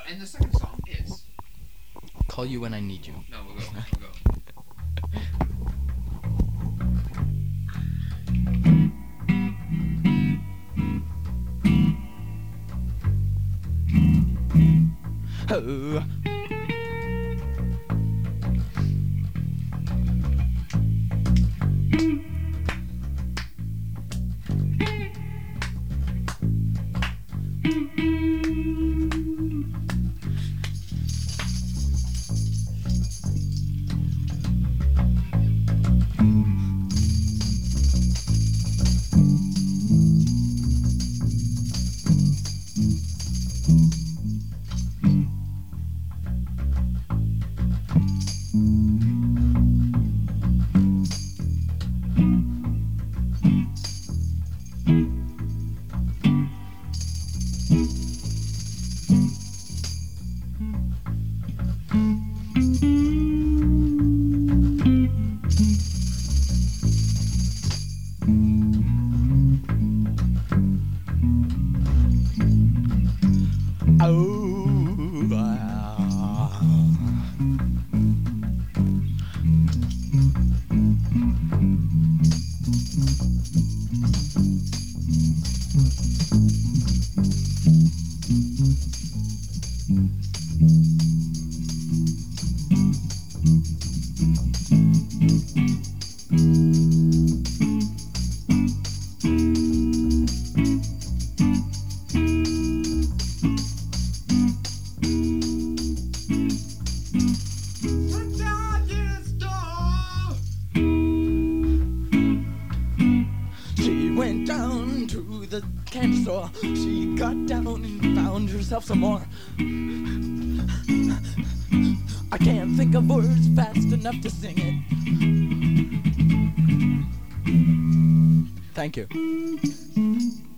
And the second song is Call You When I Need You. No, we'll go. Oh. Went down to the candy store. She got down and found herself some more. I can't think of words fast enough to sing it. Thank you.